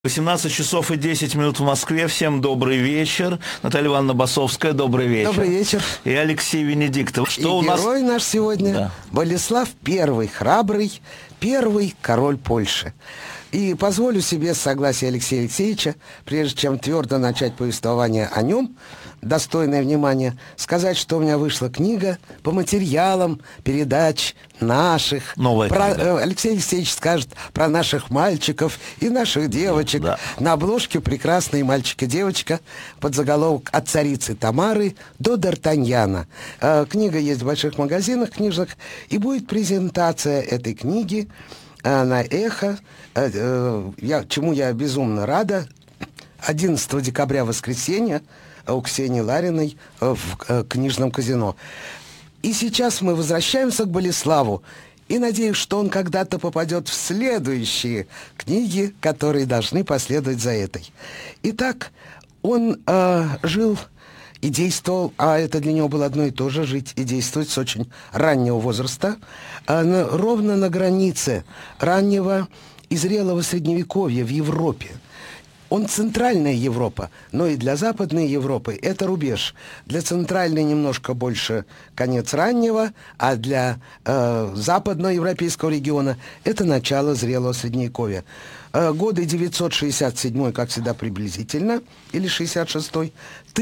18 часов и 10 минут в Москве. Всем добрый вечер. Наталья Ивановна Басовская, добрый вечер. Добрый вечер. И Алексей Венедиктов. Что у нас? Герой наш сегодня, да. Болеслав I, храбрый, первый король Польши. И позволю себе, с согласия Алексея Алексеевича, прежде чем твердо начать повествование о нем, достойное внимания, сказать, что у меня вышла книга по материалам передач наших. Новая книга. Алексей Алексеевич скажет про наших мальчиков и наших девочек. Да. На обложке прекрасный мальчик и девочка под заголовок «От царицы Тамары до Д'Артаньяна». Книга есть в больших магазинах книжных, и будет презентация этой книги на «Эхо», чему я безумно рада. 11 декабря, воскресенье, у Ксении Лариной в книжном казино. И сейчас мы возвращаемся к Болеславу. И надеюсь, что он когда-то попадет в следующие книги, которые должны последовать за этой. Итак, он жил и действовал, а это для него было одно и то же, жить и действовать с очень раннего возраста, ровно на границе раннего и зрелого Средневековья в Европе. Он центральная Европа, но и для Западной Европы это рубеж. Для центральной немножко больше конец раннего, а для западноевропейского региона это начало зрелого Средневековья. Годы 967, как всегда, приблизительно, или 66-й,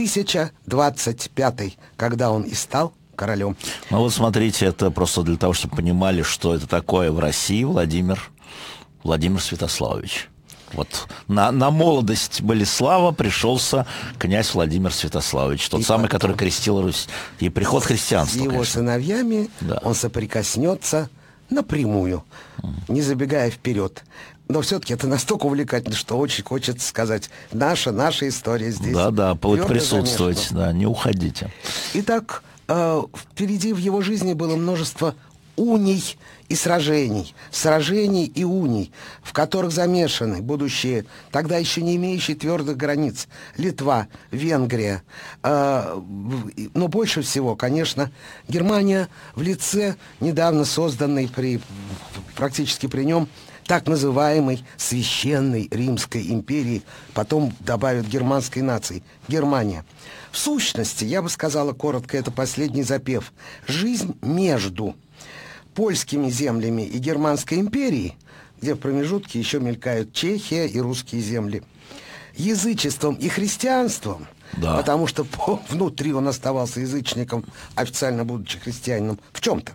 1025, когда он и стал королем. Ну вот смотрите, это просто для того, чтобы понимали, что это такое в России. Владимир Святославович. Вот на молодость Болеслава пришелся князь Владимир Святославович, тот самый, который крестил Русь. И приход христианства, с его конечно. сыновьями он соприкоснется напрямую, не забегая вперед. Но все-таки это настолько увлекательно, что очень хочется сказать, наша история здесь. Да, будет присутствовать, замешана. да, не уходите. Итак, впереди в его жизни было множество уний и сражений и уний, в которых замешаны будущие, тогда еще не имеющие твердых границ, Литва, Венгрия, но больше всего, конечно, Германия в лице недавно созданной практически при нем так называемой Священной Римской империи, потом добавят германской нации, Германия. В сущности, я бы сказала коротко, это последний запев. Жизнь между польскими землями и Германской империей, где в промежутке еще мелькают Чехия и русские земли, язычеством и христианством, потому что внутри он оставался язычником, официально будучи христианином, в чем-то,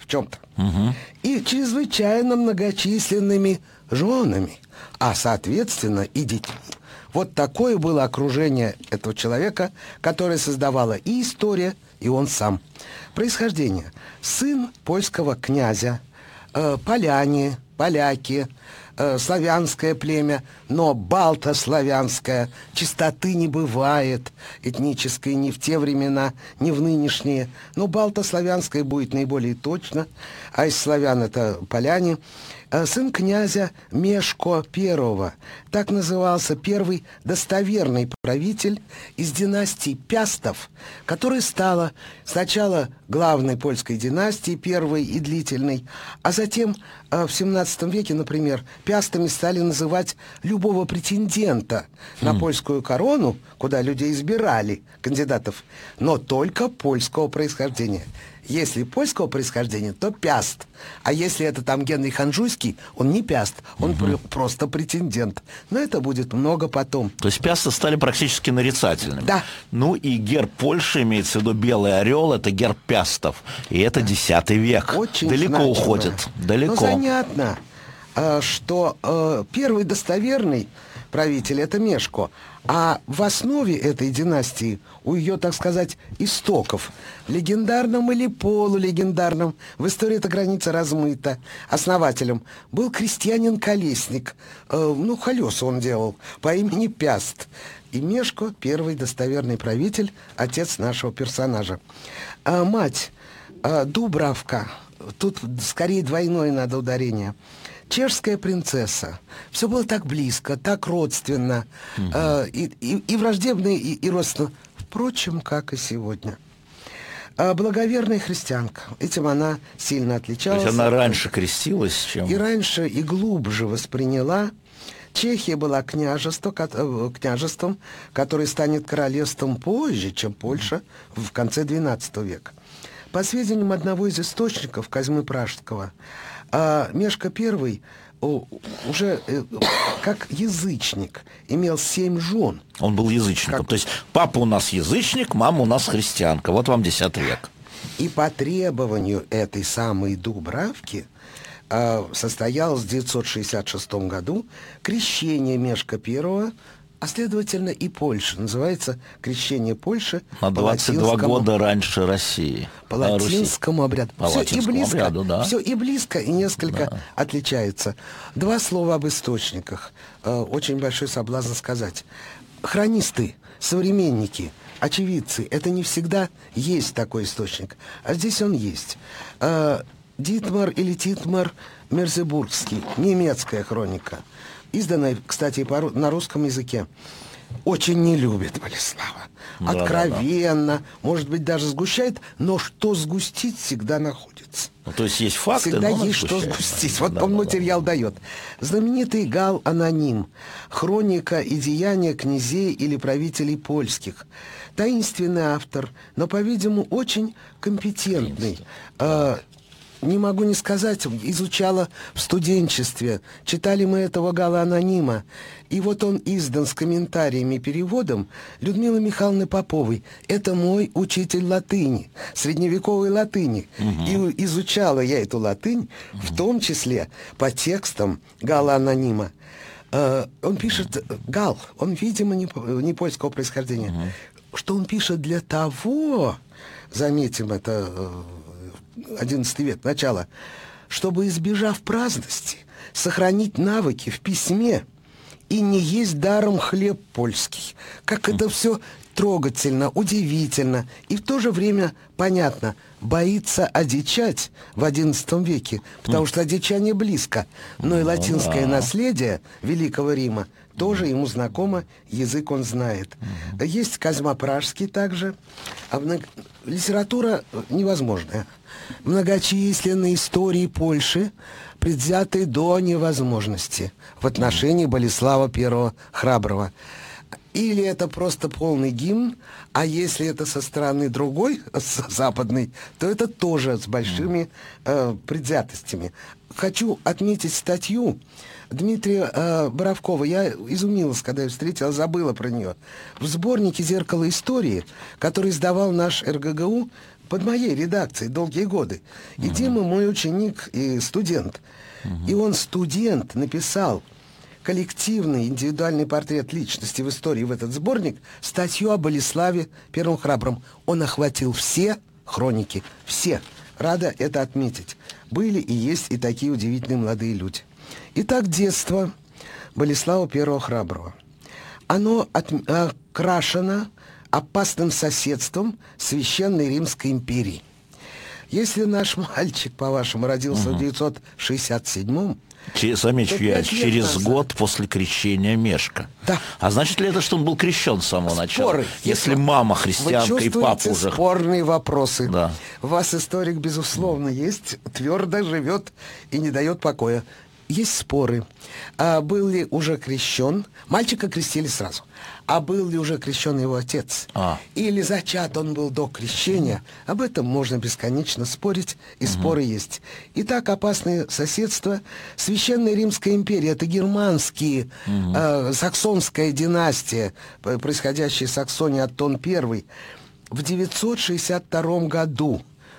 и чрезвычайно многочисленными женами, а соответственно и детьми. Вот такое было окружение этого человека, которое создавала и история, и он сам. Происхождение. Сын польского князя, поляне, поляки, славянское племя, но балтославянское, чистоты не бывает этнической ни в те времена, ни в нынешние. Но балтославянское будет наиболее точно, а из славян это поляне. Сын князя Мешко I, так назывался первый достоверный правитель из династии Пястов, которая стала сначала главной польской династией, первой и длительной, а затем в 17 веке, например, Пястами стали называть любого претендента на польскую корону, куда люди избирали кандидатов, но только польского происхождения. Если польского происхождения, то Пяст. А если это там Генрих Анжуйский, он не Пяст, он просто претендент. Но это будет много потом. То есть Пясты стали практически нарицательными. Да. Ну и герб Польши, имеется в виду белый орел, это герб Пястов. И это X век. Очень далеко значимо. Уходит. Далеко. Но занятно, что первый достоверный правитель – это Мешко. А в основе этой династии, у ее, так сказать, истоков, легендарном или полулегендарном, в истории эта граница размыта, основателем был крестьянин-колесник, колеса он делал, по имени Пяст. И Мешко – первый достоверный правитель, отец нашего персонажа. Мать Дубравка, тут скорее двойное надо ударение, чешская принцесса. Все было так близко, так родственно, и враждебно, и родственно. Впрочем, как и сегодня. Благоверная христианка. Этим она сильно отличалась. То есть она раньше крестилась, чем... И раньше, и глубже восприняла Чехия была княжеством, которое станет королевством позже, чем Польша в конце XII века. По сведениям одного из источников, Козьмы Пражского, Мешко I уже как язычник имел 7 жен. Он был язычником. То есть папа у нас язычник, мама у нас христианка. Вот вам X век. И по требованию этой самой Дубравки состоялось в 966 году крещение Мешка I, а следовательно и Польши. Называется крещение Польши на 22 года раньше России. По латинскому обряду. Все и близко, обряду, да. Все и близко, и несколько отличается. 2 слова об источниках. Очень большой соблазн сказать. Хронисты, современники, очевидцы, это не всегда есть такой источник. А здесь он есть. Дитмар или Титмар Мерзебургский, немецкая хроника, изданная, кстати, на русском языке. Очень не любит Болеслава. Откровенно, может быть, даже сгущает, но что сгустить всегда находится. Ну, то есть есть факты, всегда есть что сгустить. Вот он материал дает. Знаменитый Гал-аноним. Хроника и деяния князей или правителей польских. Таинственный автор, но, по-видимому, очень компетентный. Не могу не сказать, изучала в студенчестве. Читали мы этого Гала-анонима. И вот он издан с комментариями и переводом Людмилы Михайловны Поповой. Это мой учитель латыни, средневековой латыни. И изучала я эту латынь, в том числе по текстам Гала-анонима. Он пишет, Гал, он, видимо, не польского происхождения, что он пишет для того, заметим, это... XI век, начало, чтобы, избежав праздности, сохранить навыки в письме и не есть даром хлеб польский. Как это все трогательно, удивительно и в то же время понятно. Боится одичать в XI веке, потому что одичание близко. Но и латинское наследие Великого Рима тоже ему знакомо, язык он знает. Есть Козьма Пражский также. Литература невозможная. Многочисленные истории Польши, предвзятые до невозможности в отношении Болеслава I Храброго. Или это просто полный гимн, а если это со стороны другой, западной, то это тоже с большими предвзятостями. Хочу отметить статью Дмитрия Боровкова. Я изумилась, когда я встретила, забыла про нее. В сборнике «Зеркало истории», который издавал наш РГГУ под моей редакцией долгие годы. И Дима мой ученик и студент. И он, студент, написал коллективный индивидуальный портрет личности в истории в этот сборник, статью о Болеславе I Храбром. Он охватил все хроники, все. Рада это отметить. Были и есть и такие удивительные молодые люди. Итак, детство Болеслава I Храброго. Оно окрашено опасным соседством Священной Римской империи. Если наш мальчик, по-вашему, родился в 967-м, замечу я, через год после крещения Мешка. Да. А значит ли это, что он был крещен с самого начала? Если мама христианка и папа уже... спорные вопросы. Да. У вас историк, безусловно, есть, твердо живет и не дает покоя. Есть споры. А был ли уже крещен? Мальчика крестили сразу. А был ли уже крещен его отец? Или зачат он был до крещения? Об этом можно бесконечно спорить, и споры есть. Итак, опасное соседство. Священная Римская империя — это германские, саксонская династия, происходящая из Саксонии, Аттон I. В 962 году,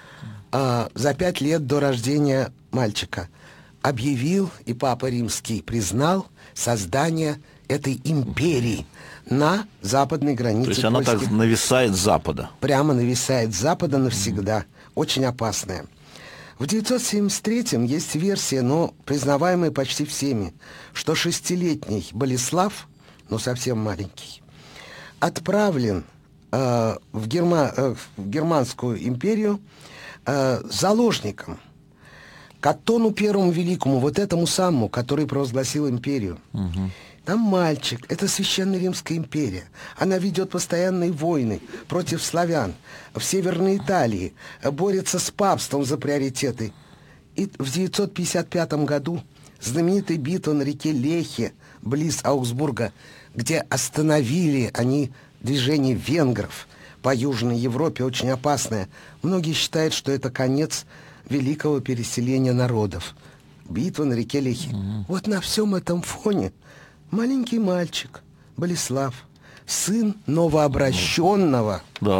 за 5 лет до рождения мальчика, объявил, и Папа Римский признал, создание этой империи на западной границе. То есть она так нависает с запада. Прямо нависает с запада навсегда. Очень опасная. В 973-м есть версия, но признаваемая почти всеми, что 6-летний Болеслав, ну совсем маленький, отправлен в Германскую империю заложником к Аттону Первому Великому, вот этому самому, который провозгласил империю. Там мальчик, это Священная Римская империя. Она ведет постоянные войны против славян в Северной Италии, борется с папством за приоритеты. И в 955 году знаменитая битва на реке Лехе близ Аугсбурга, где остановили они движение венгров по Южной Европе, очень опасное. Многие считают, что это конец великого переселения народов. Битва на реке Лехи. Вот на всем этом фоне маленький мальчик Болеслав, сын новообращенного,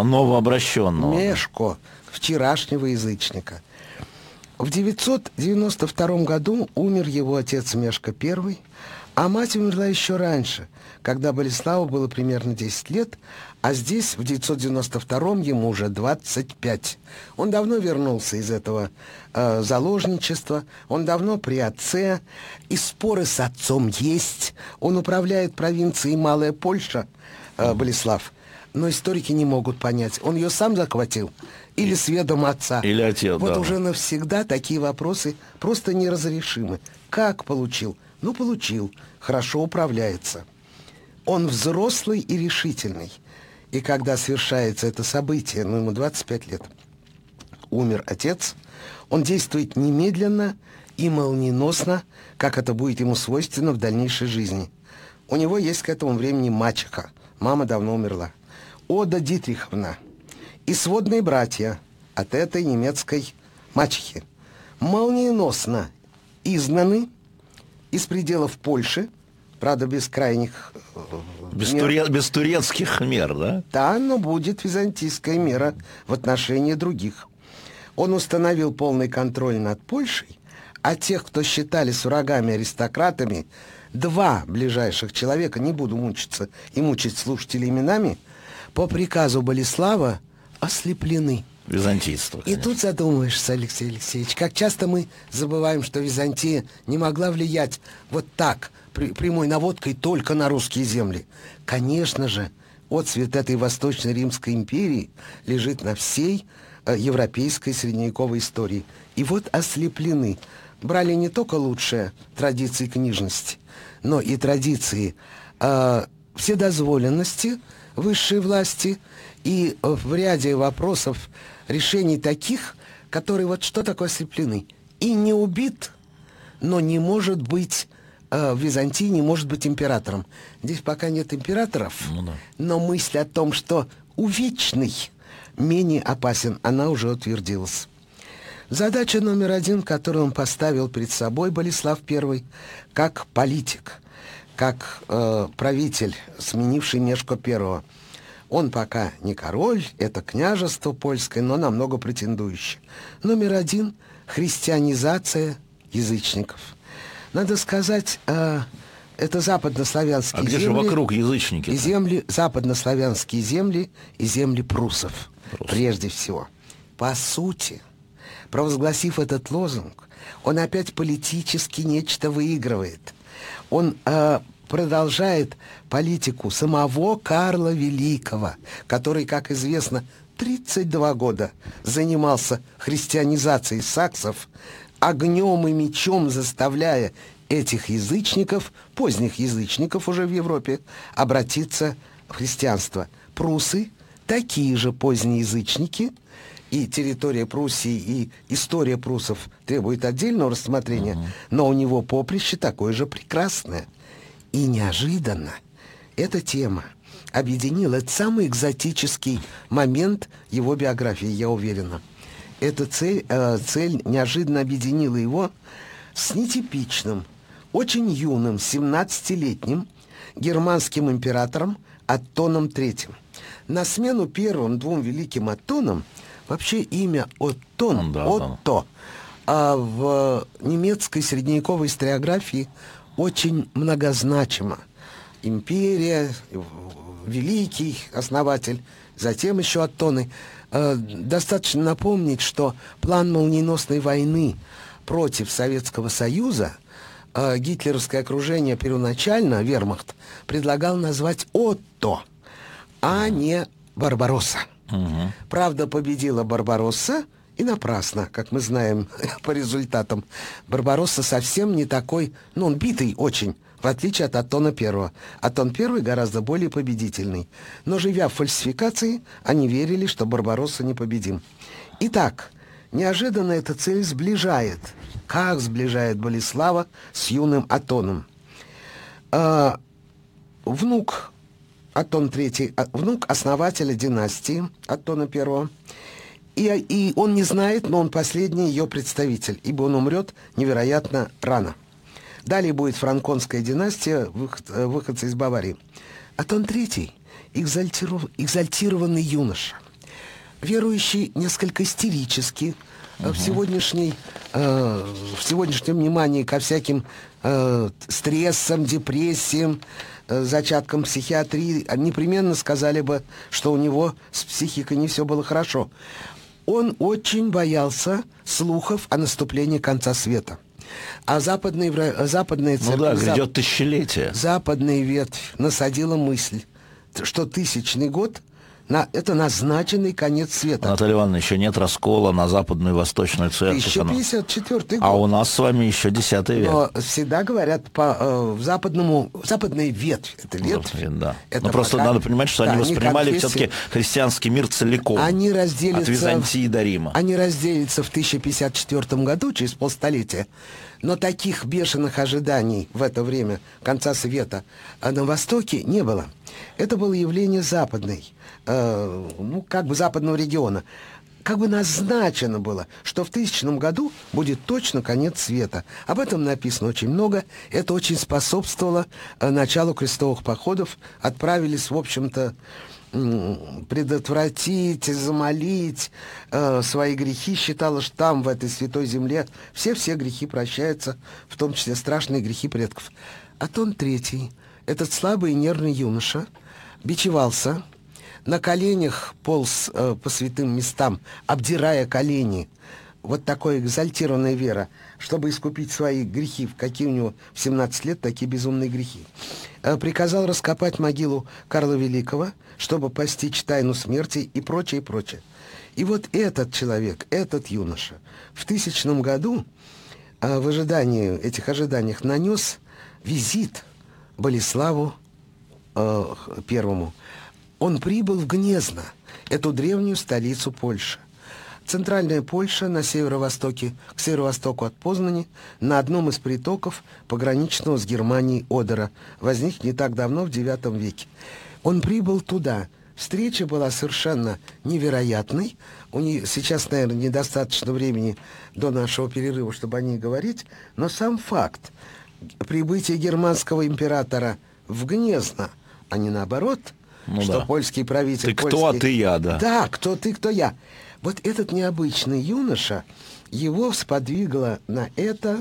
Мешко, вчерашнего язычника. В 992 году умер его отец Мешко I, а мать умерла еще раньше, когда Болеславу было примерно 10 лет, а здесь, в 992 ему уже 25. Он давно вернулся из этого заложничества, он давно при отце, и споры с отцом есть. Он управляет провинцией Малая Польша, Болеслав, но историки не могут понять, он ее сам захватил или с ведома отца. Или отец, вот да. уже навсегда такие вопросы просто неразрешимы. Как получил? Ну, получил. Хорошо управляется. Он взрослый и решительный. И когда совершается это событие, ему 25 лет, умер отец, он действует немедленно и молниеносно, как это будет ему свойственно в дальнейшей жизни. У него есть к этому времени мачеха. Мама давно умерла. Ода Дитриховна и сводные братья от этой немецкой мачехи молниеносно изгнаны из пределов Польши, правда, без крайних без турецких мер, да? Да, но будет византийская мера в отношении других. Он установил полный контроль над Польшей, а тех, кто считались врагами-аристократами, два ближайших человека, не буду мучиться и мучить слушателей именами, по приказу Болеслава ослеплены. Византийство, И тут задумаешься, Алексей Алексеевич, как часто мы забываем, что Византия не могла влиять вот так, прямой наводкой только на русские земли. Конечно же, отцвет этой Восточной Римской империи лежит на всей европейской средневековой истории. И вот ослеплены. Брали не только лучшие традиции книжности, но и традиции вседозволенности высшей власти и в ряде вопросов решений таких, которые вот что такое ослеплены. И не убит, но не может быть в Византии, не может быть императором. Здесь пока нет императоров, но мысль о том, что увечный менее опасен, она уже утвердилась. Задача номер один, которую он поставил перед собой, Болеслав I, как политик, как правитель, сменивший Мешко I. Он пока не король, это княжество польское, но намного претендующее. Номер один – христианизация язычников. Надо сказать, это западнославянские земли. А где же вокруг язычники? И земли, западнославянские земли и земли пруссов, прежде всего. По сути, провозгласив этот лозунг, он опять политически нечто выигрывает. Он продолжает политику самого Карла Великого, который, как известно, 32 года занимался христианизацией саксов, огнем и мечом заставляя этих язычников, поздних язычников уже в Европе, обратиться в христианство. Пруссы такие же поздние язычники, и территория Пруссии, и история пруссов требует отдельного рассмотрения, но у него поприще такое же прекрасное. И неожиданно эта тема объединила, это самый экзотический момент его биографии, я уверена. Эта цель неожиданно объединила его с нетипичным, очень юным, 17-летним германским императором Оттоном III. На смену первым двум великим Оттонам вообще имя Оттон, Отто, в немецкой средневековой историографии очень многозначимо. Империя, великий основатель, затем еще Оттоны. Достаточно напомнить, что план молниеносной войны против Советского Союза гитлеровское окружение первоначально, вермахт, предлагал назвать Отто, а не Барбаросса. Правда, победила Барбаросса, и напрасно, как мы знаем по результатам. Барбаросса совсем не такой, он битый очень, в отличие от Оттона I. Оттон I гораздо более победительный. Но, живя в фальсификации, они верили, что Барбаросса непобедим. Итак, неожиданно эта цель сближает. Как сближает Болеслава с юным Оттоном? Внук Аттон III, внук основателя династии Аттона I. И он не знает, но он последний ее представитель, ибо он умрет невероятно рано. Далее будет франконская династия, выходцы из Баварии. Аттон III – экзальтированный юноша, верующий несколько истерически, в сегодняшнем внимании ко всяким стрессам, депрессиям, зачаткам психиатрии, непременно сказали бы, что у него с психикой не все было хорошо. Он очень боялся слухов о наступлении конца света. А западная церковь, грядет тысячелетие. Западная ветвь насадила мысль, что 1000-й год это назначенный конец света. Анатолий Иванович, еще нет раскола на западную и восточную церковь. 1054 год. А у нас с вами еще 10 век. Но всегда говорят западная ветвь. Это ветвь. Да. Это но просто надо понимать, что они воспринимали все-таки христианский мир целиком. Они разделятся, от Византии до Рима. Они разделятся в 1054 году, через полстолетия. Но таких бешеных ожиданий в это время конца света на Востоке не было. Это было явление западной, западного региона. Как бы назначено было, что в 1000 году будет точно конец света. Об этом написано очень много. Это очень способствовало началу крестовых походов. Отправились, в общем-то, предотвратить, замолить свои грехи. Считалось, что там, в этой святой земле, все грехи прощаются, в том числе страшные грехи предков. Аттон III, этот слабый и нервный юноша, бичевался, на коленях полз по святым местам, обдирая колени. Вот такая экзальтированная вера, чтобы искупить свои грехи, какие у него в 17 лет такие безумные грехи. Приказал раскопать могилу Карла Великого, чтобы постичь тайну смерти и прочее, и прочее. И вот этот человек, этот юноша в 1000 году в этих ожиданиях нанес визит Болеславу I. Он прибыл в Гнезно, эту древнюю столицу Польши. Центральная Польша на северо-востоке, к северо-востоку от Познани, на одном из притоков пограничного с Германией Одера, возник не так давно, в IX веке. Он прибыл туда. Встреча была совершенно невероятной. Сейчас, наверное, недостаточно времени до нашего перерыва, чтобы о ней говорить, но сам факт прибытия германского императора в Гнезно, а не наоборот, польский правитель... Ты кто, а ты я, да. Да, кто ты, кто я. Вот этот необычный юноша, его сподвигло на это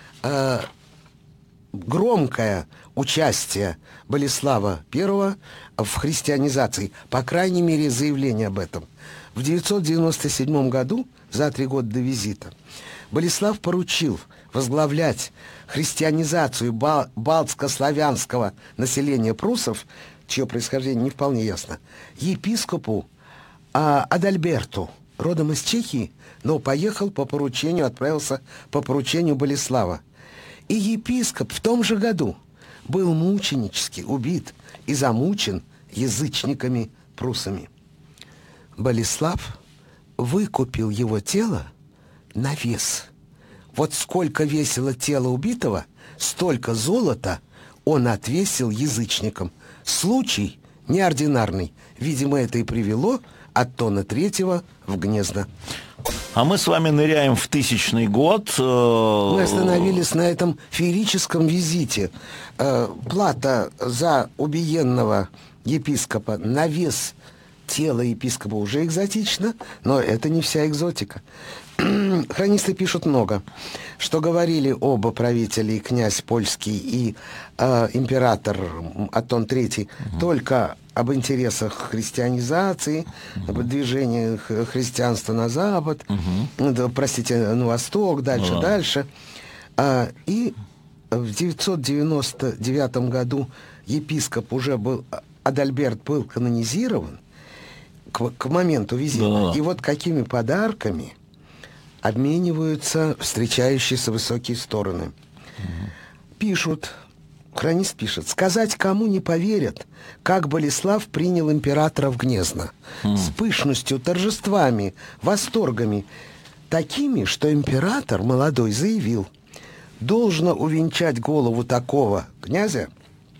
громкое участие Болеслава I в христианизации, по крайней мере, заявление об этом. В 997 году, за 3 года до визита, Болеслав поручил возглавлять христианизацию балтско-славянского населения пруссов, чье происхождение не вполне ясно, епископу Адальберту, родом из Чехии, но отправился по поручению Болеслава. И епископ в том же году был мученически убит и замучен язычниками-пруссами. Болеслав выкупил его тело на вес. Вот сколько весило тело убитого, столько золота он отвесил язычникам. Случай неординарный. Видимо, это и привело Аттона III в Гнезно. А мы с вами ныряем в 1000 год. Мы остановились на этом феерическом визите. Плата за убиенного епископа на вес тела епископа уже экзотично, но это не вся экзотика. Хронисты пишут много, что говорили оба правители, и князь польский, и император Аттон III, только об интересах христианизации, об движении христианства на запад, на восток, дальше. И в 999 году епископ Адальберт был канонизирован к моменту визита. И вот какими подарками обмениваются встречающиеся высокие стороны. Хронист пишет: сказать кому не поверят, как Болеслав принял императора в Гнезно. С пышностью, торжествами, восторгами, такими, что император молодой заявил: должно увенчать голову такого князя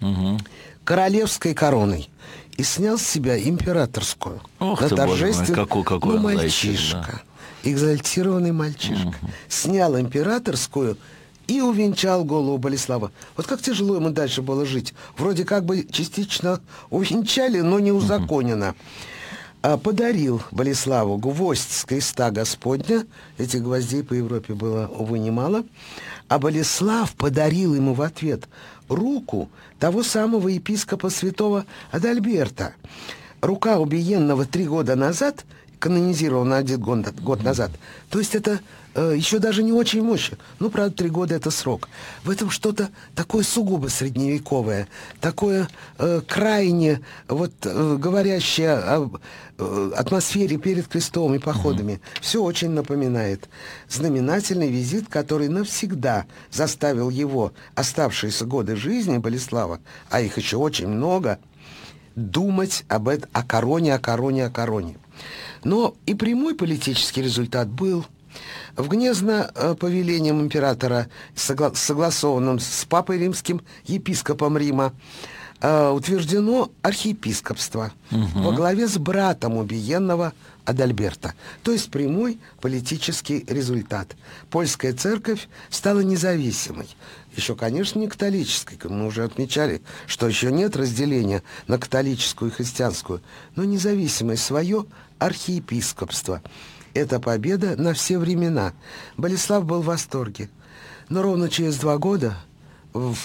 королевской короной и снял с себя императорскую. Ох на ты, боже мой, торжественный, какой мальчишка, экзальтированный мальчишка, снял императорскую и увенчал голову Болеслава. Вот как тяжело ему дальше было жить. Вроде как бы частично увенчали, но не узаконено. Подарил Болеславу гвоздь с креста Господня. Этих гвоздей по Европе было, увы, немало. А Болеслав подарил ему в ответ руку того самого епископа святого Адальберта. Рука убиенного 3 года назад, канонизирована 1 год назад. То есть это еще даже не очень мощно. Ну, правда, 3 года — это срок. В этом что-то такое сугубо средневековое, такое крайне говорящее об атмосфере перед крестом и походами. Все очень напоминает. Знаменательный визит, который навсегда заставил его оставшиеся годы жизни Болеслава, а их еще очень много, думать об этом, о короне. Но и прямой политический результат был. В Гнезно повелением императора, согласованным с папой римским, епископом Рима, утверждено архиепископство во главе с братом убиенного Адальберта. То есть прямой политический результат. Польская церковь стала независимой. Еще, конечно, не католической. Мы уже отмечали, что еще нет разделения на католическую и христианскую. Но независимое свое архиепископство. Это победа на все времена. Болеслав был в восторге. Но ровно через 2 года, в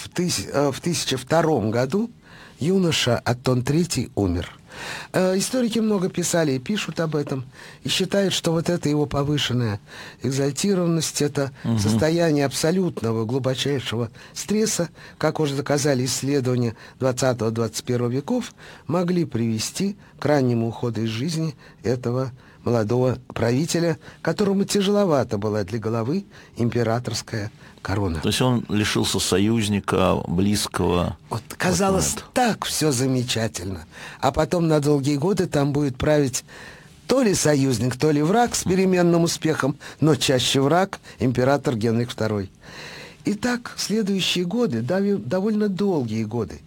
1002 году, юноша Аттон III умер. Историки много писали и пишут об этом, и считают, что вот эта его повышенная экзальтированность, это состояние абсолютного глубочайшего стресса, как уже доказали исследования 20-21 веков, могли привести к раннему уходу из жизни этого молодого правителя, которому тяжеловато была для головы императорская корона. То есть он лишился союзника, близкого. Вот казалось, так все замечательно. А потом на долгие годы там будет править то ли союзник, то ли враг с переменным успехом, но чаще враг, император Генрих II. Итак, следующие годы, довольно долгие годы,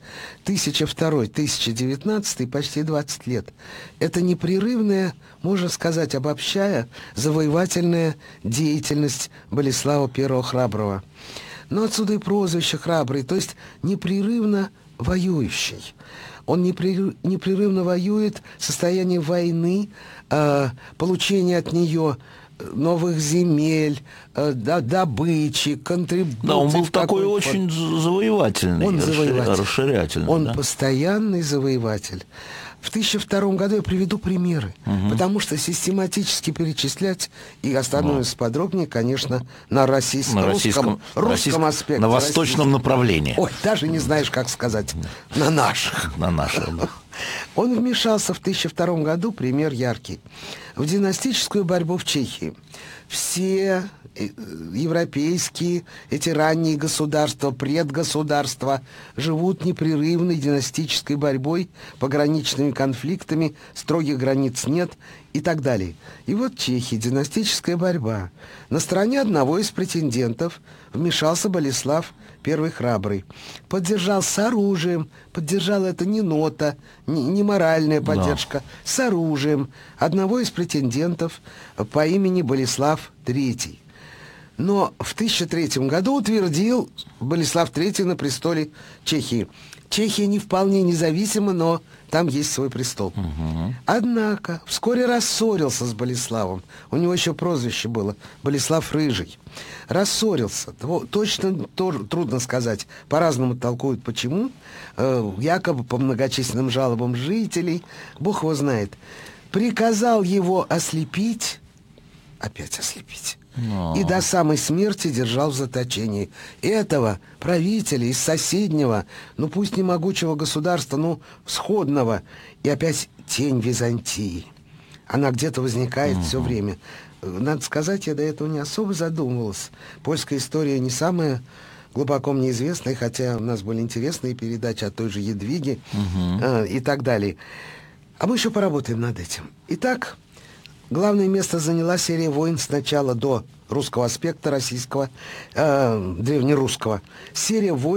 1002-1019, почти 20 лет, это непрерывная, можно сказать, обобщая, завоевательная деятельность Болеслава I Храброго. Но отсюда и прозвище «Храбрый», то есть непрерывно воюющий. Он непрерывно воюет в состоянии войны, получения от нее новых земель, добычи, контрибуций. Да, он был такой очень завоевательный, расширятельный. Он постоянный завоеватель. В 1002 году я приведу примеры, потому что систематически перечислять, и остановимся подробнее, конечно, на русском аспекте. На восточном направлении. Ой, даже не знаешь, как сказать. На наших. На наших, да. Он вмешался в 1002 году, пример яркий, в династическую борьбу в Чехии. Все европейские, эти ранние государства, предгосударства живут непрерывной династической борьбой, пограничными конфликтами, строгих границ нет и так далее. И вот Чехия, династическая борьба. На стороне одного из претендентов вмешался Болеслав I Храбрый. Поддержал с оружием, поддержал это не нота, не моральная поддержка, с оружием одного из претендентов по имени Болеслав III. Но в 1003 году утвердил Болеслав III на престоле Чехии. Чехия не вполне независима, но там есть свой престол. Однако вскоре рассорился с Болеславом. У него еще прозвище было Болеслав Рыжий. Рассорился. Точно трудно сказать. По-разному толкуют, почему. Якобы по многочисленным жалобам жителей. Бог его знает. Приказал его ослепить. Опять ослепить. И до самой смерти держал в заточении. Этого правителя из соседнего, ну пусть не могучего государства, но сходного. И опять тень Византии. Она где-то возникает все время. Надо сказать, я до этого не особо задумывался. Польская история не самая глубоко мне известная, хотя у нас были интересные передачи о той же Едвиге и так далее. А мы еще поработаем над этим. Итак, главное место заняла серия войн сначала до русского аспекта, российского, древнерусского. Серия войн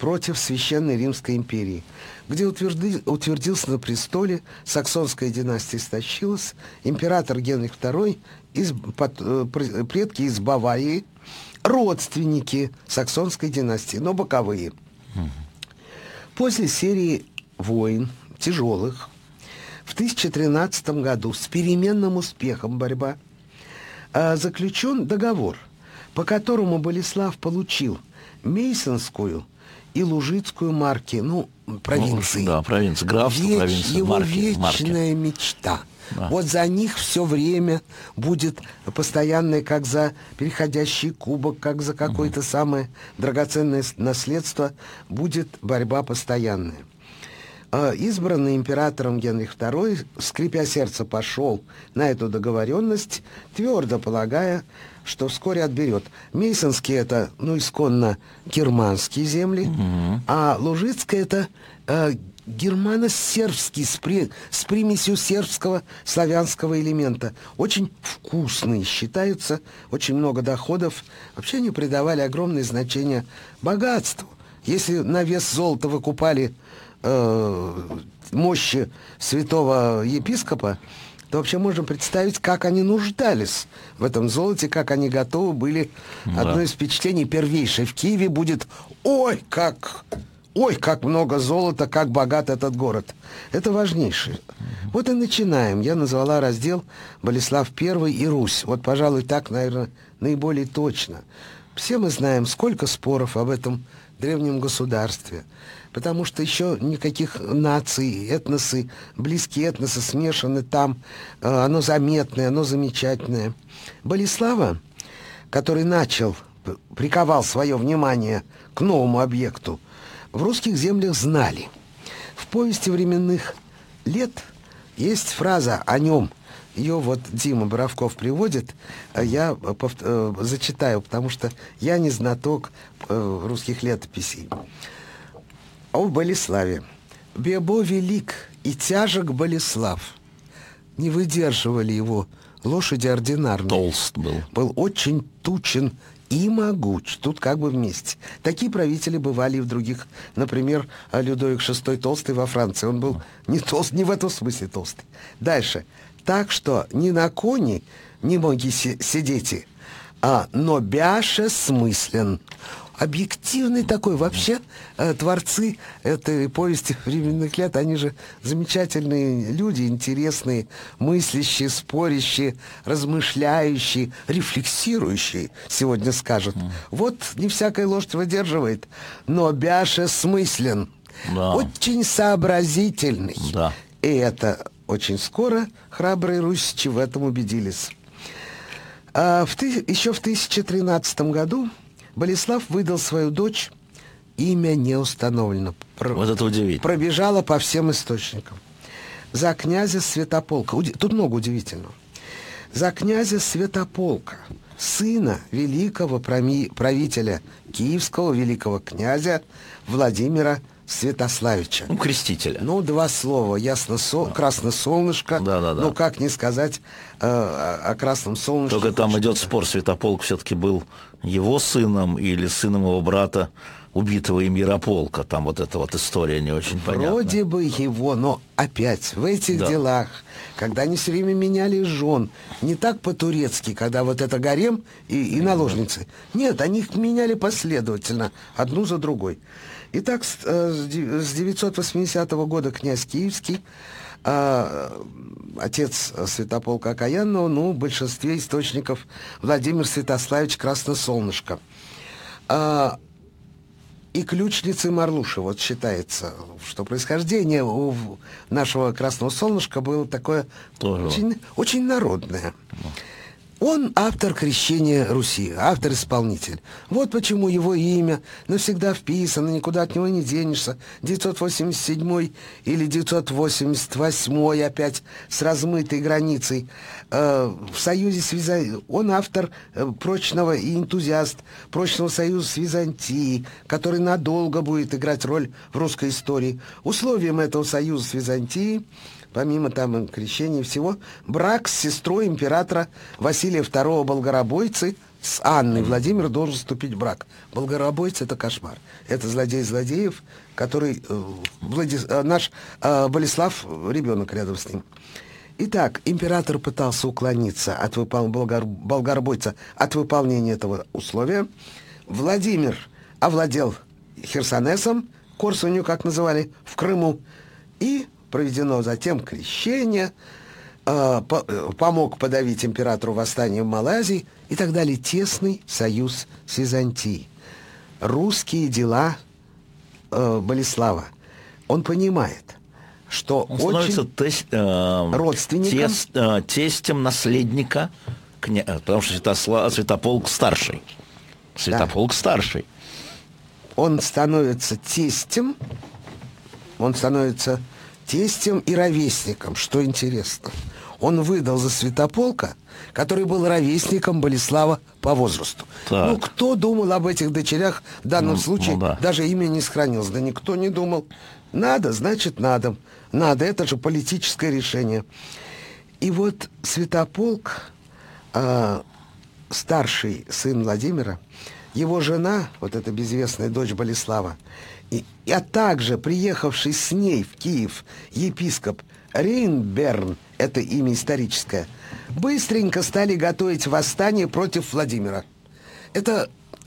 против Священной Римской империи, где утвердился на престоле, саксонская династия истощилась, император Генрих II, предки из Баварии, родственники саксонской династии, но боковые. После серии войн, тяжелых, в 1013 году с переменным успехом борьба заключен договор, по которому Болеслав получил Мейсонскую и Лужицкую марки, провинции. Да, провинции, графство, провинции, его марки. вечная мечта. Да. Вот за них все время будет постоянное, как за переходящий кубок, как за какое-то самое драгоценное наследство, будет борьба постоянная. Избранный императором Генрих II, скрипя сердце, пошел на эту договоренность, твердо полагая, что вскоре отберет. Мейсонские — это, исконно германские земли, а Лужицкая — это германо-сербский, с примесью сербского славянского элемента. Очень вкусные считаются, очень много доходов. Вообще они придавали огромное значение богатству. Если на вес золота выкупали мощи святого епископа, то вообще можно представить, как они нуждались в этом золоте, как они готовы были. Да. Одно из впечатлений первейшее в Киеве будет: ой, как много золота, как богат этот город. Это важнейшее. Вот и начинаем. Я назвала раздел «Болеслав I и Русь». Вот, пожалуй, так, наверное, наиболее точно. Все мы знаем, сколько споров об этом древнем государстве, потому что еще никаких наций, этносы, близкие этносы смешаны там, оно заметное, оно замечательное. Болеслава, который приковал свое внимание к новому объекту, в русских землях знали. В повести временных лет есть фраза о нем. Ее вот Дима Боровков приводит, я зачитаю, потому что я не знаток русских летописей. О Болеславе. «Бебо велик и тяжек Болеслав». Не выдерживали его лошади ординарные. Толст был. Был очень тучен и могуч. Тут как бы вместе. Такие правители бывали и в других. Например, Людовик VI Толстый во Франции. Он был не толст, не в этом смысле толстый. Дальше. Так что ни на коне не моги сидите, но бяше смыслен. Объективный такой. Вообще, творцы этой повести временных лет, они же замечательные люди, интересные, мыслящие, спорящие, размышляющие, рефлексирующие, сегодня скажут. Вот не всякая лошадь выдерживает, но бяше смыслен. Да. Очень сообразительный. Да. И это очень скоро храбрые русичи в этом убедились. Еще в 1013 году Болеслав выдал свою дочь, имя не установлено. Вот это удивительно. Пробежала по всем источникам. За князя Святополка. Тут много удивительного. За князя Святополка, сына великого правителя Киевского, великого князя Владимира Святославича. Крестителя. Два слова. Красное солнышко. Да. Как не сказать о красном солнышке. Только там идет спор, Святополк все-таки был его сыном или сыном его брата, убитого им Ярополка. Там вот эта вот история не очень понятна. Вроде бы его, но опять в этих делах, когда они все время меняли жен, не так по-турецки, когда вот это гарем и наложницы. Нет, они их меняли последовательно, одну за другой. Итак, с 980 года князь Киевский, отец Святополка Окаянного, в большинстве источников Владимир Святославич Красносолнышко. И ключницы Марлуши. Вот считается, что происхождение у нашего Красного Солнышка было такое очень народное. Он автор крещения Руси, автор-исполнитель. Вот почему его имя навсегда вписано, никуда от него не денешься. 987 или 988 опять с размытой границей. В союзе с он автор прочного и энтузиаст прочного союза с Византией, который надолго будет играть роль в русской истории. Условием этого союза с Византией, помимо крещения и всего, брак с сестрой императора Василия II Болгоробойцы с Анной Владимир должен вступить в брак. Болгоробойц — это кошмар. Это злодей злодеев, который наш Болеслав, ребенок рядом с ним. Итак, император пытался уклониться от Болгоробойца от выполнения этого условия. Владимир овладел Херсонесом, Корсунью, как называли, в Крыму, и проведено затем крещение, помог подавить императору восстание в Малайзии и так далее. Тесный союз с Византией. Русские дела Болеслава. Он понимает, что он становится родственником, тестем наследника, потому что Святополк старший. Святополк старший. Он становится тестем и ровесником, что интересно. Он выдал за Святополка, который был ровесником Болеслава по возрасту. Так. Ну, кто думал об этих дочерях в данном случае? Да. Даже имя не сохранилось. Да никто не думал. Надо, значит, надо. Надо, это же политическое решение. И вот Святополк, старший сын Владимира, его жена, вот эта безвестная дочь Болеслава, а также приехавший с ней в Киев епископ Рейнберн, это имя историческое, быстренько стали готовить восстание против Владимира. Это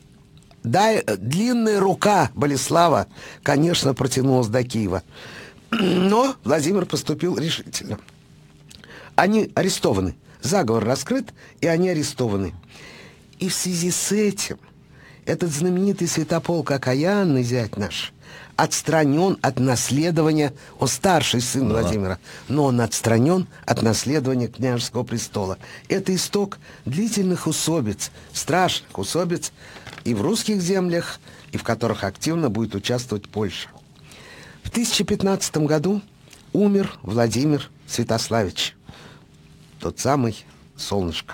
длинная рука Болеслава, конечно, протянулась до Киева. Но Владимир поступил решительно. Они арестованы. Заговор раскрыт, и они арестованы. И в связи с этим этот знаменитый Святополк окаянный, зять наш, отстранен от наследования, он старший сын Владимира, но он отстранен от наследования княжеского престола. Это исток длительных усобиц, страшных усобиц и в русских землях, и в которых активно будет участвовать Польша. В 1015 году умер Владимир Святославич, тот самый Солнышко.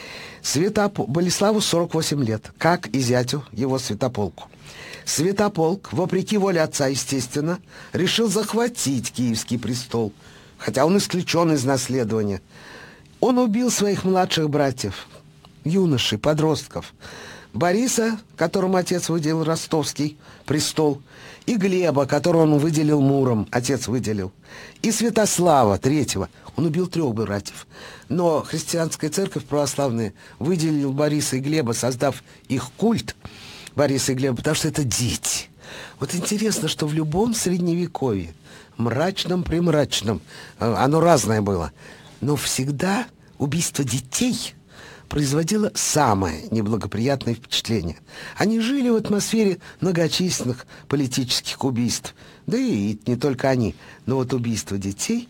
Болеславу 48 лет, как и зятю его Святополку. Святополк, вопреки воле отца, естественно, решил захватить киевский престол, хотя он исключен из наследования. Он убил своих младших братьев, юношей, подростков. Бориса, которому отец выделил ростовский престол, и Глеба, которого он выделил Муром, отец выделил, и Святослава третьего. Он убил 3 братьев. Но христианская церковь православная выделила Бориса и Глеба, создав их культ Бориса и Глеба, потому что это дети. Вот интересно, что в любом средневековье, мрачном-примрачном, оно разное было, но всегда убийство детей производило самое неблагоприятное впечатление. Они жили в атмосфере многочисленных политических убийств. Да и не только они. Но вот убийство детей...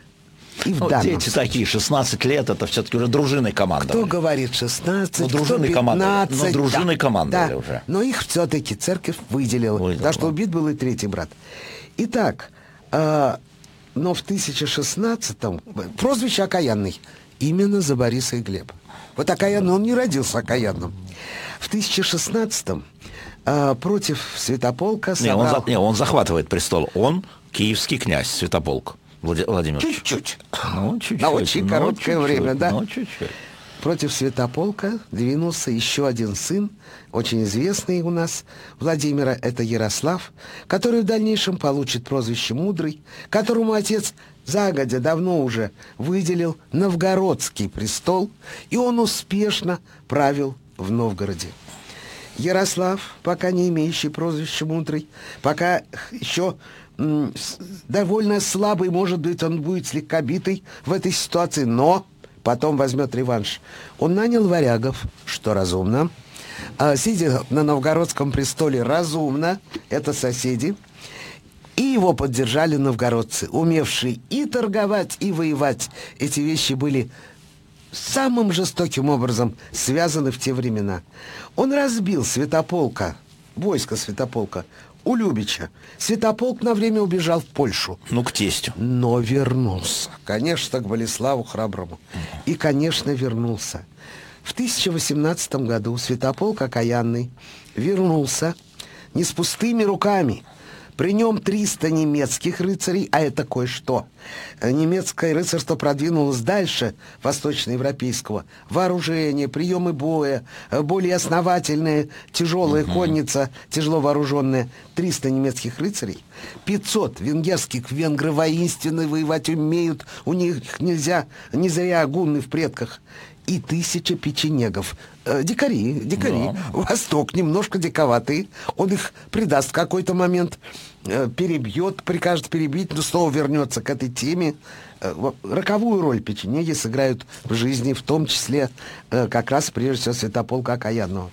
И в данном дети такие, 16 лет, это все-таки уже дружиной командовали. Кто говорит 16, ну, кто 15. Но дружиной командовали да. уже. Но их все-таки церковь выделила. Потому что убит был и 3-й брат. Итак, но в 1016-м прозвище окаянный именно за Бориса и Глеба. Вот окаянный, он не родился окаянным. В 1016-м против Святополка собрал... он захватывает престол. Он киевский князь Святополк. Владимир. Чуть-чуть. Чуть-чуть. На очень короткое время, да. Чуть-чуть. Против Святополка двинулся еще один сын, очень известный у нас, Владимира, это Ярослав, который в дальнейшем получит прозвище Мудрый, которому отец загодя давно уже выделил новгородский престол, и он успешно правил в Новгороде. Ярослав, пока не имеющий прозвища Мудрый, пока еще довольно слабый, может быть, он будет слегка битый в этой ситуации, но потом возьмет реванш. Он нанял варягов, что разумно. Сидя на новгородском престоле разумно, это соседи, и его поддержали новгородцы, умевшие и торговать, и воевать. Эти вещи были самым жестоким образом связаны в те времена. Он разбил Святополка, войско Святополка, у Любича. Святополк на время убежал в Польшу. Ну, к тестю. Но вернулся. Конечно, к Болеславу Храброму. И, конечно, вернулся. В 1018 году Святополк окаянный вернулся не с пустыми руками. При нем 300 немецких рыцарей, а это кое-что. Немецкое рыцарство продвинулось дальше восточноевропейского. Вооружение, приемы боя, более основательная тяжелая конница, тяжело вооруженная. 300 немецких рыцарей, 500 венгерских. Венгры воинственные, воевать умеют, у них нельзя, не зря гунны в предках. И 1000 печенегов. Дикари. Да. Восток немножко диковатый. Он их предаст в какой-то момент, перебьет, прикажет перебить, но снова вернется к этой теме. Роковую роль печенеги сыграют в жизни, в том числе как раз прежде всего Святополка Окаянного.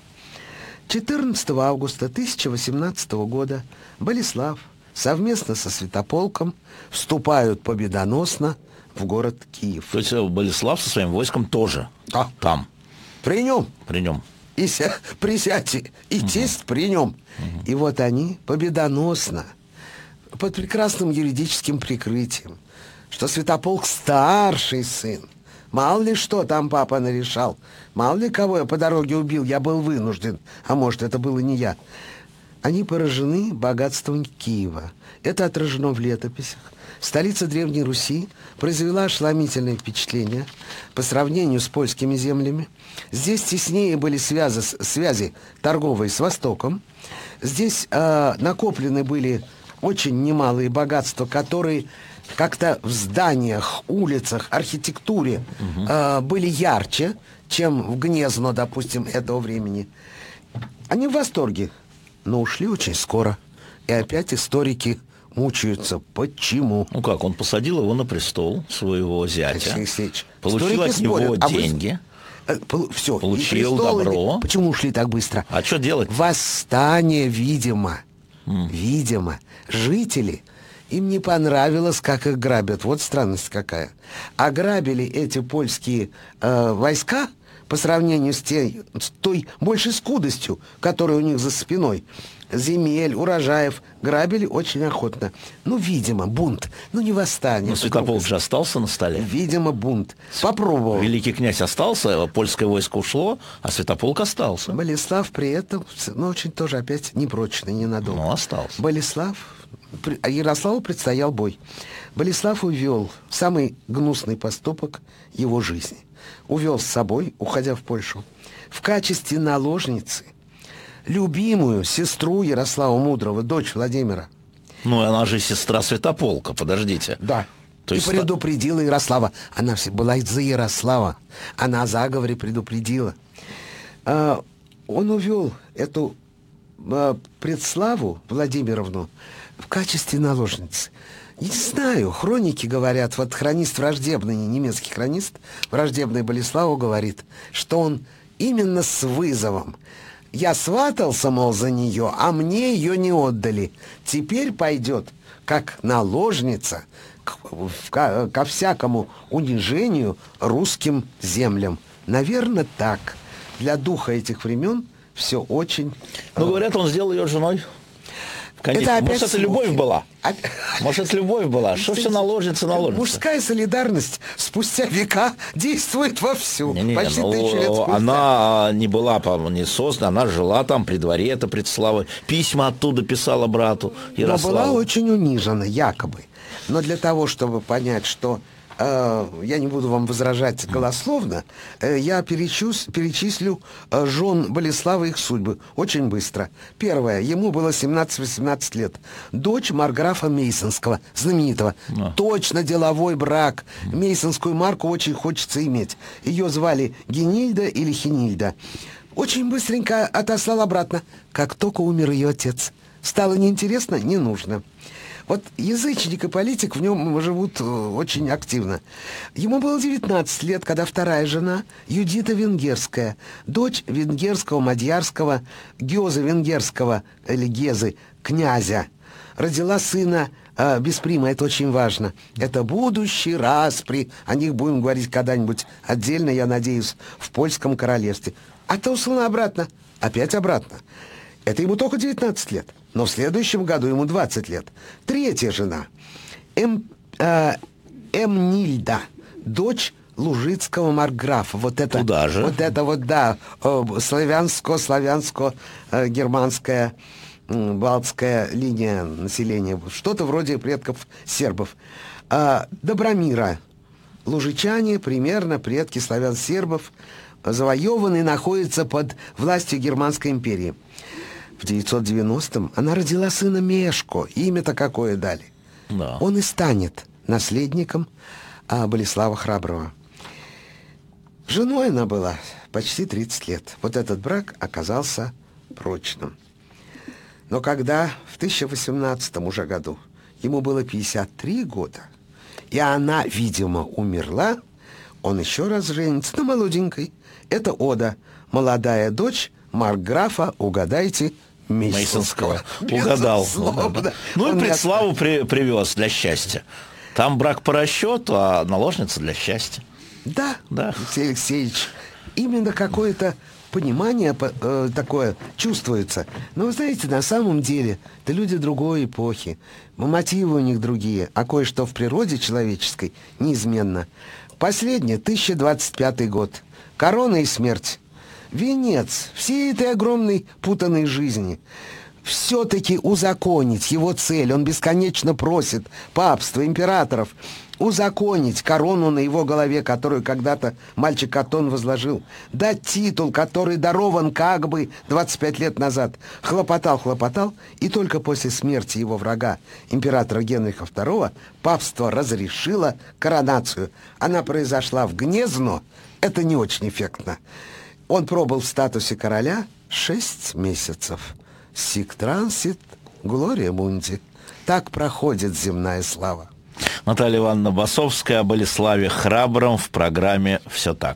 14 августа 1018 года Болеслав совместно со Святополком вступают победоносно в город Киев. То есть Болеслав со своим войском тоже там? При нем. При нем. И присядьте, и тесть при нем. И вот они победоносно, под прекрасным юридическим прикрытием, что Святополк старший сын. Мало ли что там папа нарешал. Мало ли кого я по дороге убил, я был вынужден. А может, это было не я. Они поражены богатством Киева. Это отражено в летописях. Столица Древней Руси произвела ошеломительное впечатление по сравнению с польскими землями. Здесь теснее были связи торговые с Востоком. Здесь накоплены были очень немалые богатства, которые как-то в зданиях, улицах, архитектуре были ярче, чем в Гнезно, допустим, этого времени. Они в восторге, но ушли очень скоро. И опять историки мучаются. Почему? Ну как, он посадил его на престол, своего зятя, получил историки от него спорят, деньги, все, получил добро. Почему ушли так быстро? А что делать? Восстание, видимо. Видимо. Жители, им не понравилось, как их грабят. Вот странность какая. Ограбили эти польские войска по сравнению с той большей скудостью, которая у них за спиной. Земель, урожаев грабили очень охотно. Ну, видимо, бунт. Ну, не восстание. Но Святополк же остался на столе. Видимо, бунт. Попробовал. Великий князь остался, польское войско ушло, а Святополк остался. Болеслав при этом, ну, очень тоже опять непрочный, ненадолго. Ну, остался. Ярославу предстоял бой. Болеслав увел самый гнусный поступок его жизни. Увел с собой, уходя в Польшу, в качестве наложницы любимую сестру Ярослава Мудрого, дочь Владимира. Ну, она же сестра Святополка, подождите. Да. То есть... И предупредила Ярослава. Она была из-за Ярослава. Она о заговоре предупредила. Он увел эту Предславу Владимировну в качестве наложницы. Не знаю, хроники говорят, вот хронист враждебный, немецкий хронист, враждебный Болеславу говорит, что он именно с вызовом. Я сватался, мол, за нее, а мне ее не отдали. Теперь пойдет как наложница ко всякому унижению русским землям. Наверное, так. Для духа этих времен все очень... Ну, говорят, он сделал ее женой. Конечно. Может, это любовь была? Может, это любовь была? Что все наложница? Мужская солидарность спустя века действует вовсю. Почти 1000 лет спустя. Она не была, не создана, она жила там при дворе, это Предслава. Письма оттуда писала брату Ярославу. Но была очень унижена, якобы. Но для того, чтобы понять, что... я не буду вам возражать голословно, я перечислю жен Болеслава, их судьбы очень быстро. Первое. Ему было 17-18 лет. Дочь марграфа Мейсонского, знаменитого. Точно деловой брак. Мейсонскую марку очень хочется иметь. Ее звали Генильда или Хенильда. Очень быстренько отослал обратно, как только умер ее отец. Стало неинтересно, не нужно. Вот язычник и политик в нем живут очень активно. Ему было 19 лет, когда вторая жена, Юдита Венгерская, дочь венгерского, мадьярского, Гёза Венгерского, или Гезы, князя, родила сына Бесприма, это очень важно. Это будущий распри, о них будем говорить когда-нибудь отдельно, я надеюсь, в польском королевстве. А то услано обратно, опять обратно. Это ему только 19 лет. Но в следующем году ему 20 лет. Третья жена. Эмнильда, дочь лужицкого маркграфа. Вот это, Туда же. Вот это вот, да, славянско-германская балтская линия населения, что-то вроде предков сербов. Добромира. Лужичане, примерно предки славян-сербов, завоеваны и находятся под властью Германской империи. В 990-м она родила сына Мешко. Имя-то какое дали. Да. Он и станет наследником Болеслава Храброго. Женой она была почти 30 лет. Вот этот брак оказался прочным. Но когда в 1018 уже году ему было 53 года, и она, видимо, умерла, он еще раз женится на молоденькой. Это Ода, молодая дочь маркграфа, угадайте, Мейсонского. Угадал. Ну и предславу привез для счастья. Там брак по расчету, а наложница для счастья. Да, Алексей Алексеевич, именно какое-то понимание такое чувствуется. Но вы знаете, на самом деле, это люди другой эпохи, мотивы у них другие, а кое-что в природе человеческой неизменно. Последний, 1025 год. Корона и смерть. Венец всей этой огромной путанной жизни. Все-таки узаконить его цель. Он бесконечно просит папства, императоров узаконить корону на его голове, которую когда-то мальчик Катон возложил, дать титул, который дарован как бы 25 лет назад. Хлопотал, и только после смерти его врага, императора Генриха II, папство разрешило коронацию. Она произошла в Гнезно. Это не очень эффектно. Он пробыл в статусе короля 6 месяцев. Сик трансит, глория мунди. Так проходит земная слава. Наталья Ивановна Басовская о Болеславе Храбром в программе «Все так».